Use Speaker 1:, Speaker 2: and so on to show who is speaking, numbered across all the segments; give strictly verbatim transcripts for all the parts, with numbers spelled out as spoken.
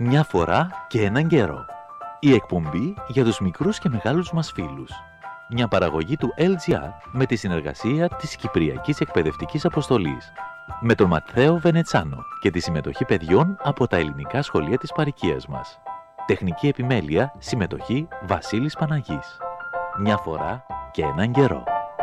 Speaker 1: Μια φορά και έναν καιρό. Η εκπομπή για τους μικρούς και μεγάλους μας φίλους. Μια παραγωγή του ελ τζι αρ με τη συνεργασία της Κυπριακής Εκπαιδευτικής Αποστολής. Με τον Ματθαίο Βενετσάνο και τη συμμετοχή παιδιών από τα ελληνικά σχολεία της παροικίας μας. Τεχνική επιμέλεια, συμμετοχή Βασίλης Παναγής. Μια φορά και έναν καιρό.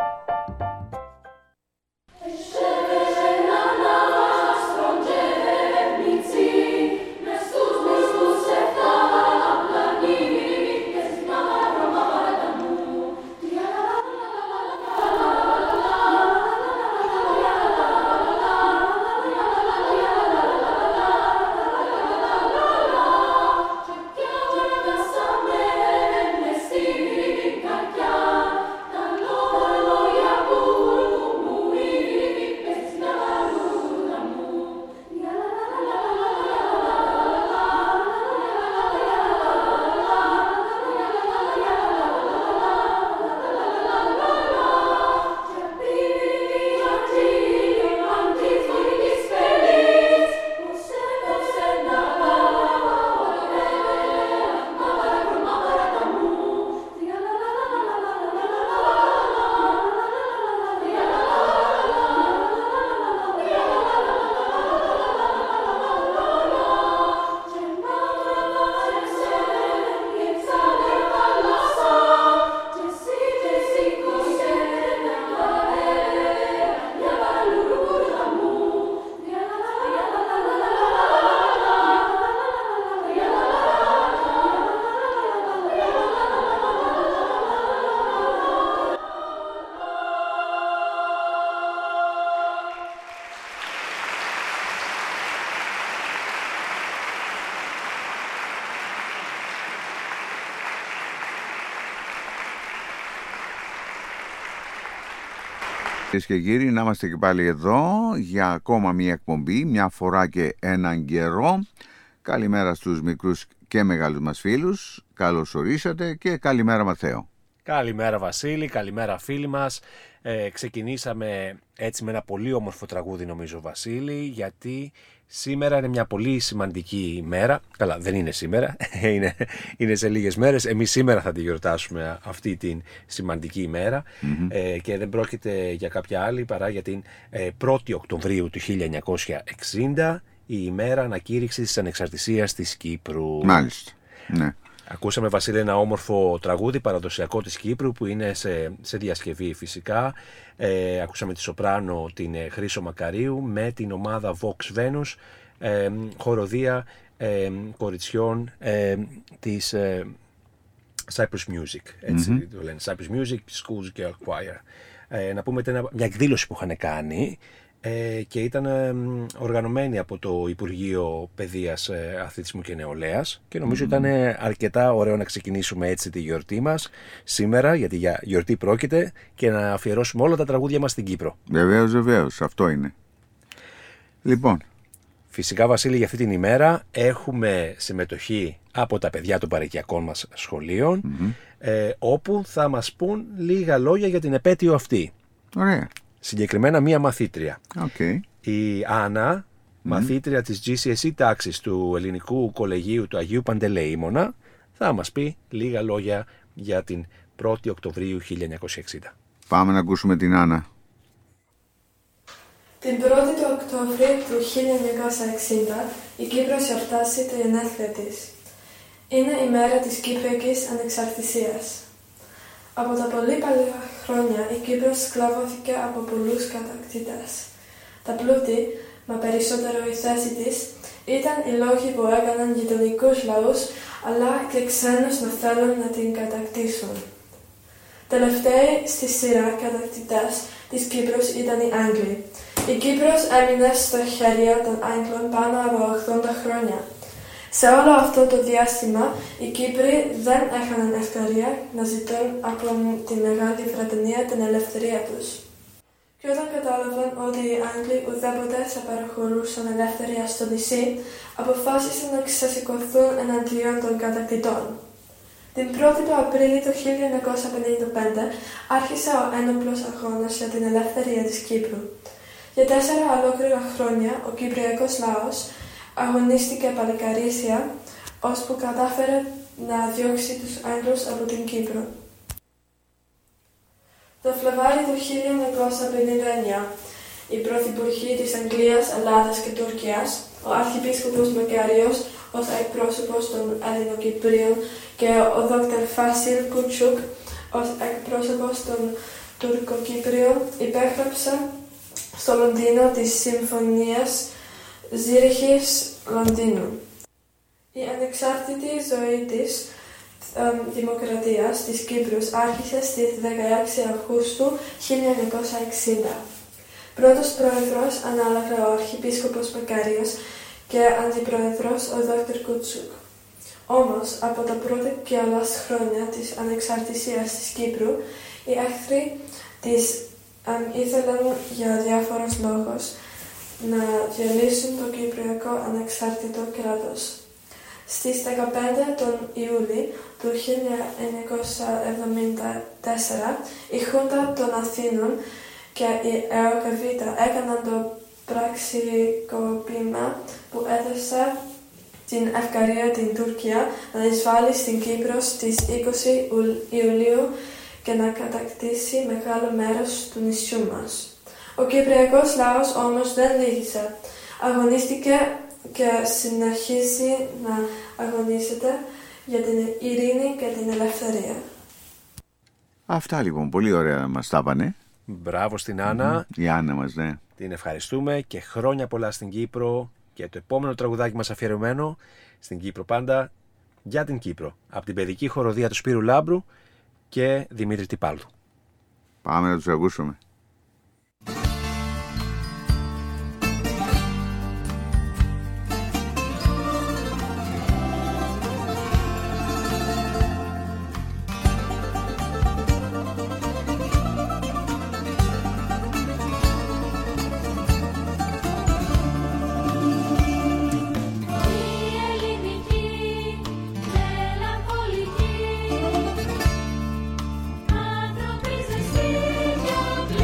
Speaker 2: Κυρίες και κύριοι, να είμαστε και πάλι εδώ για ακόμα μία εκπομπή, μια φορά και έναν καιρό. Καλημέρα στους μικρούς και μεγάλους μας φίλους. Καλώς ορίσατε και καλημέρα Ματθαίο.
Speaker 3: Καλημέρα Βασίλη, καλημέρα φίλοι μας. Ε, ξεκινήσαμε έτσι με ένα πολύ όμορφο τραγούδι νομίζω Βασίλη, γιατί σήμερα είναι μια πολύ σημαντική ημέρα. Καλά, δεν είναι σήμερα, είναι, είναι σε λίγες μέρες. Εμείς σήμερα θα τη γιορτάσουμε αυτή την σημαντική ημέρα mm-hmm. ε, και δεν πρόκειται για κάποια άλλη παρά για την ε, πρώτη Οκτωβρίου του χίλια εννιακόσια εξήντα, η ημέρα ανακήρυξης της ανεξαρτησίας της Κύπρου.
Speaker 2: Μάλιστα, ναι.
Speaker 3: Ακούσαμε Βασίλη ένα όμορφο τραγούδι παραδοσιακό της Κύπρου που είναι σε, σε διασκευή φυσικά. Ε, ακούσαμε τη σοπράνο την ε, Χρύσο Μακαρίου με την ομάδα Vox Venus, ε, χοροδία ε, κοριτσιών ε, της ε, Cyprus Music, έτσι mm-hmm. το λένε, Cyprus Music Schools Girl Choir. Ε, να πούμε ότι μια εκδήλωση που είχαν κάνει ε, και ήταν ε, οργανωμένη από το Υπουργείο Παιδείας, ε, Αθλητισμού και Νεολαίας και νομίζω mm-hmm. ήταν αρκετά ωραίο να ξεκινήσουμε έτσι τη γιορτή μας σήμερα, γιατί για γιορτή πρόκειται, και να αφιερώσουμε όλα τα τραγούδια μας στην Κύπρο.
Speaker 2: Βεβαίως, βεβαίως, αυτό είναι. Λοιπόν,
Speaker 3: φυσικά Βασίλη, για αυτή την ημέρα έχουμε συμμετοχή από τα παιδιά των παροικιακών μας σχολείων mm-hmm. ε, όπου θα μας πούν λίγα λόγια για την επέτειο αυτή.
Speaker 2: Ωραία.
Speaker 3: Συγκεκριμένα μία μαθήτρια.
Speaker 2: Okay.
Speaker 3: Η Άννα, mm. μαθήτρια της τζι σι ες ι τάξης του Ελληνικού Κολεγίου του Αγίου Παντελεήμονα, θα μας πει λίγα λόγια για την πρώτη Οκτωβρίου χίλια εννιακόσια εξήντα.
Speaker 2: Πάμε να ακούσουμε την Άννα.
Speaker 4: Την πρώτη του Οκτωβρίου του χίλια εννιακόσια εξήντα η Κύπρος γιορτάζει τη γενέθλια της. Είναι η μέρα της Κυπριακής Ανεξαρτησίας. Από τα πολύ παλιά χρόνια η Κύπρος σκλαβώθηκε από πολλούς κατακτητές. Τα πλούτη, μα περισσότερο η θέση της, ήταν οι λόγοι που έκαναν γειτονικούς λαούς αλλά και ξένους να θέλουν να την κατακτήσουν. Τελευταίοι στη σειρά κατακτητές της Κύπρους ήταν οι Άγγλοι. Η Κύπρος έμεινε στα χέρια των Άγγλων πάνω από ογδόντα χρόνια. Σε όλο αυτό το διάστημα, οι Κύπροι δεν έχαναν ευκαιρία να ζητούν από τη Μεγάλη Βρετανία την ελευθερία τους. Και όταν κατάλαβαν ότι οι Άγγλοι ουδέποτε θα παραχωρούσαν ελευθερία στο νησί, αποφάσισαν να ξεσηκωθούν εναντίον των κατακτητών. Την πρώτη του Απρίλη του χίλια εννιακόσια πενήντα πέντε άρχισε ο ένοπλος αγώνας για την ελευθερία της Κύπρου. Για τέσσερα ολόκληρα χρόνια ο κυπριακός λαός αγωνίστηκε παλικαρίσια ώσπου κατάφερε να διώξει τους Άγγλους από την Κύπρο. Το Φλεβάρι του χίλια εννιακόσια πενήντα εννιά, οι πρωθυπουργοί της Αγγλίας, Ελλάδας και Τουρκίας, ο Αρχιεπίσκοπος Μακάριος ως εκπρόσωπος των Ελληνοκυπρίων και ο Δόκτωρ Φάσιλ Κουτσούκ ως εκπρόσωπος των Τουρκοκύπριων υπέγραψαν στο Λονδίνο της Συμφωνίας Ζήριχης Λονδίνου. Η ανεξάρτητη ζωή της ε, δημοκρατίας της Κύπρου άρχισε στις δεκαέξι Αυγούστου χίλια εννιακόσια εξήντα. Πρώτος πρόεδρος ανάλαβε ο Αρχιεπίσκοπος Μακάριος και αντιπρόεδρος ο Δόκτωρ Κουτσούκ. Όμως, από τα πρώτα κιόλας χρόνια της ανεξαρτησίας της Κύπρου, οι εχθροί της ε, ήθελαν για διάφορους λόγους να διαλύσουν το Κυπριακό ανεξάρτητο κράτος. Στις δεκαπέντε τον Ιούλη του χίλια εννιακόσια εβδομήντα τέσσερα, η Χούντα των Αθήνων και η ΕΟΚΑΒΙΤΑ έκαναν το πραξικόπημα που έδωσε την ευκαιρία την Τουρκία να εισβάλλει στην Κύπρο στις είκοσι Ιουλίου και να κατακτήσει μεγάλο μέρος του νησιού μας. Ο Κυπριακός λαός όμως δεν λύγησε. Αγωνίστηκε και συνεχίζει να αγωνίζεται για την ειρήνη και την ελευθερία.
Speaker 2: Αυτά λοιπόν, πολύ ωραία μας τα πάνε.
Speaker 3: Μπράβο στην Άννα.
Speaker 2: Mm-hmm. Η Άννα μας, ναι.
Speaker 3: Την ευχαριστούμε και χρόνια πολλά στην Κύπρο και το επόμενο τραγουδάκι μας αφιερωμένο στην Κύπρο πάντα, για την Κύπρο, από την παιδική χοροδία του Σπύρου Λάμπρου και Δημήτρη Τυπάλου.
Speaker 2: Πάμε να τους ακούσουμε.
Speaker 5: Άνθρωποι ζεστοί και απλοί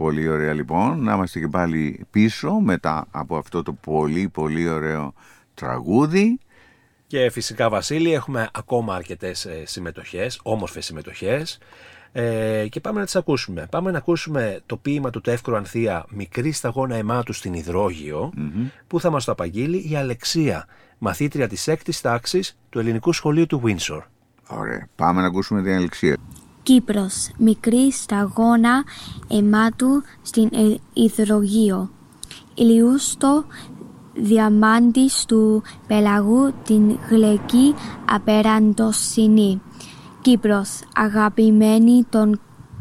Speaker 2: Πολύ ωραία λοιπόν, να είμαστε και πάλι πίσω μετά από αυτό το πολύ πολύ ωραίο τραγούδι.
Speaker 3: Και φυσικά, Βασίλη, έχουμε ακόμα αρκετές συμμετοχές, όμορφες συμμετοχές, ε, και πάμε να τις ακούσουμε. Πάμε να ακούσουμε το ποίημα του Τεύκρου Ανθία «Μικρή σταγόνα αιμάτου στην Υδρόγειο», mm-hmm. που θα μας το απαγγείλει η Αλεξία, μαθήτρια της έκτης τάξης του Ελληνικού Σχολείου του Windsor.
Speaker 2: Ωραία, πάμε να ακούσουμε την Αλεξία.
Speaker 5: Κύπρος, μικρή σταγόνα αιμάτου στην Υδρογείο. Ηλιούστο διαμάντης του πελαγού την γλυκή απεραντοσύνη. Κύπρος, αγαπημένη των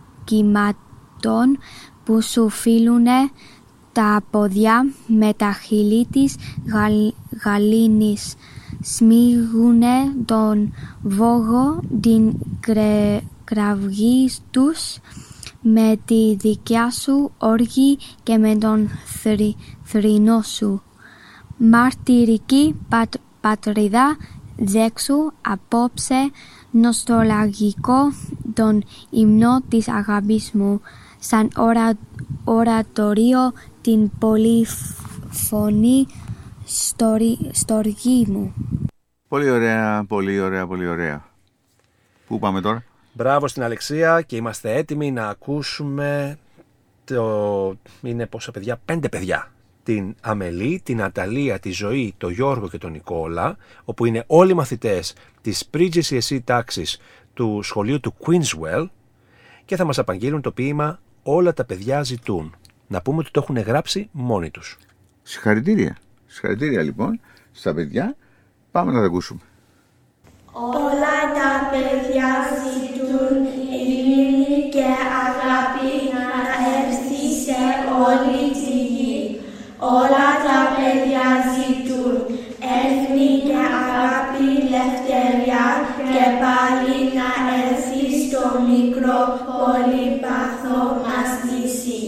Speaker 5: κύματων που σου φίλουνε τα πόδια με τα χείλη της γαλ, γαλήνης. Σμίγουνε τον βόγο την κρε, κραυγή τους με τη δικιά σου όργη και με τον θρη, θρηνό σου. Μαρτυρική πατ, πατρίδα δέξου απόψε νοσταλγικό τον ύμνο της αγάπης μου σαν ορα, ορατορίο την πολυφωνή στοργή μου.
Speaker 2: Πολύ ωραία, πολύ ωραία, πολύ ωραία. Πού πάμε τώρα?
Speaker 3: Μπράβο στην Αλεξία και είμαστε έτοιμοι να ακούσουμε το... είναι πόσα παιδιά? Πέντε παιδιά. Την Αμελή, την Αταλία, τη Ζωή, τον Γιώργο και τον Νικόλα, όπου είναι όλοι μαθητές της Pre-τζι σι ες ι τάξης του σχολείου του Queenswell και θα μας απαγγείλουν το ποίημα «Όλα τα παιδιά ζητούν». Να πούμε ότι το έχουν γράψει μόνοι τους.
Speaker 2: Συγχαρητήρια. Συγχαρητήρια λοιπόν στα παιδιά. Πάμε να τα ακούσουμε.
Speaker 6: Όλα τα παιδιά ζητούν ειρήνη και αγάπη να έρθει σε όλη τη γη. Όλα τα παιδιά ζητούν έθνη και αγάπη, ελευθερία και πάλι να έρθει στο μικρό πολύπαθο μας νησί.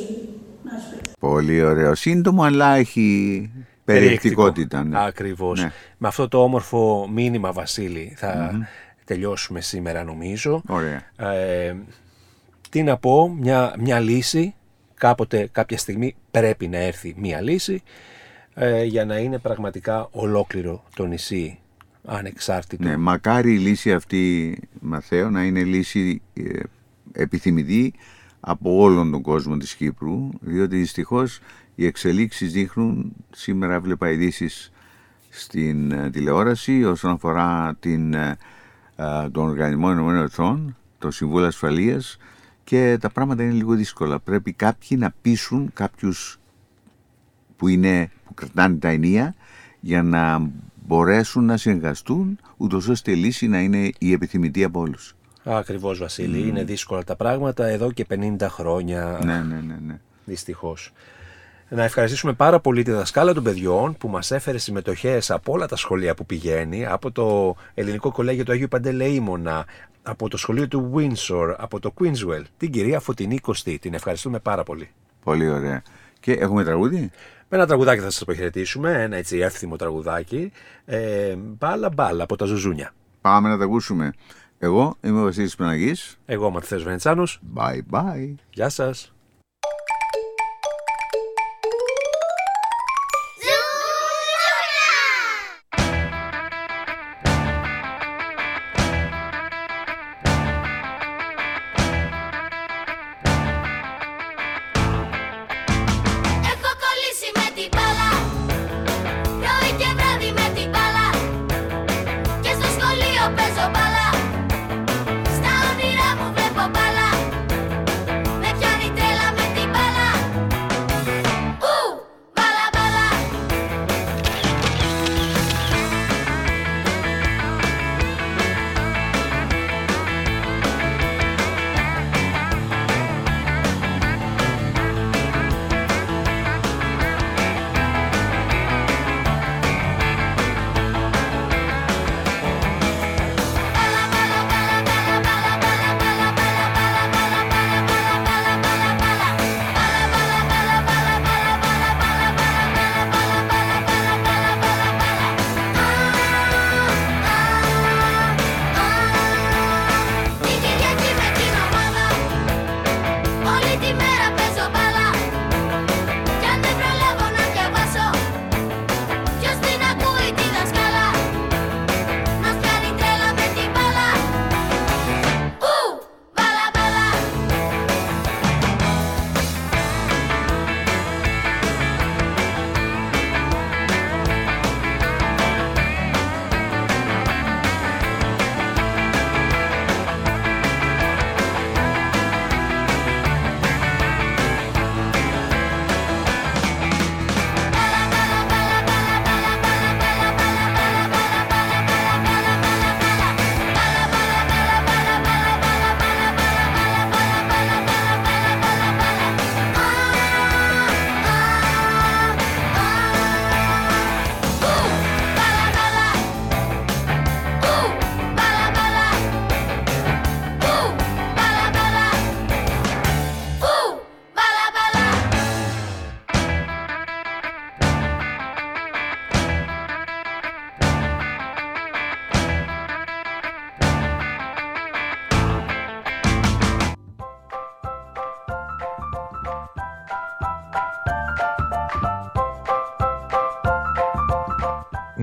Speaker 2: Πολύ ωραίο. Σύντομο, αλλά έχει περιεκτικότητα. Ναι.
Speaker 3: Ακριβώς.
Speaker 2: Ναι.
Speaker 3: Με αυτό το όμορφο μήνυμα, Βασίλη, θα mm-hmm. τελειώσουμε σήμερα, νομίζω.
Speaker 2: Ωραία.
Speaker 3: Ε, τι να πω, μια, μια λύση. Κάποτε, κάποια στιγμή πρέπει να έρθει μια λύση ε, για να είναι πραγματικά ολόκληρο το νησί ανεξάρτητο.
Speaker 2: Ναι, μακάρι η λύση αυτή, Μαθαίο, να είναι λύση ε, επιθυμητή από όλον τον κόσμο της Κύπρου, διότι δυστυχώς οι εξελίξεις δείχνουν, σήμερα βλέπα ειδήσεις στην ε, τηλεόραση όσον αφορά την, ε, ε, τον Οργανισμό Ηνωμένων Εθνών, το Συμβούλιο Ασφαλείας, και τα πράγματα είναι λίγο δύσκολα. Πρέπει κάποιοι να πείσουν κάποιους που, είναι, που κρατάνε τα ενία για να μπορέσουν να συνεργαστούν, ούτως ώστε η λύση να είναι η επιθυμητή από όλους.
Speaker 3: Ακριβώς, Βασίλη. Mm. Είναι δύσκολα τα πράγματα εδώ και πενήντα χρόνια.
Speaker 2: Ναι, ναι, ναι, ναι.
Speaker 3: Δυστυχώς. Να ευχαριστήσουμε πάρα πολύ τη δασκάλα των παιδιών που μας έφερε συμμετοχές από όλα τα σχολεία που πηγαίνει, από το Ελληνικό Κολέγιο του Αγίου Παντελεήμονα, από το σχολείο του Windsor, από το Queenswell, την κυρία Φωτεινή Κωστή. Την ευχαριστούμε πάρα πολύ.
Speaker 2: Πολύ ωραία. Και έχουμε τραγούδι?
Speaker 3: Με ένα τραγουδάκι θα σας αποχαιρετήσουμε, ένα έτσι εύθυμο τραγουδάκι. Ε, μπάλα μπάλα από τα Ζουζούνια.
Speaker 2: Πάμε να τα ακούσουμε. Εγώ είμαι ο Βασίλης Παναγής.
Speaker 3: Εγώ ο Μαθαίος Βενετσάνος.
Speaker 2: Bye bye.
Speaker 3: Γεια σας.
Speaker 6: Στα όνειρά μου βλέπω μπάλα, με πιάνει τρέλα.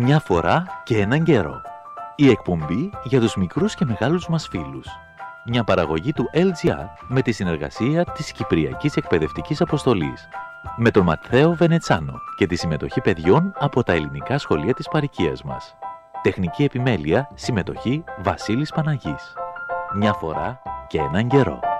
Speaker 1: Μια φορά και έναν καιρό. Η εκπομπή για τους μικρούς και μεγάλους μας φίλους. Μια παραγωγή του ελ τζι αρ με τη συνεργασία της Κυπριακής Εκπαιδευτικής Αποστολής. Με τον Ματθαίο Βενετσάνο και τη συμμετοχή παιδιών από τα ελληνικά σχολεία της παροικίας μας. Τεχνική επιμέλεια, συμμετοχή Βασίλης Παναγής. Μια φορά και έναν καιρό.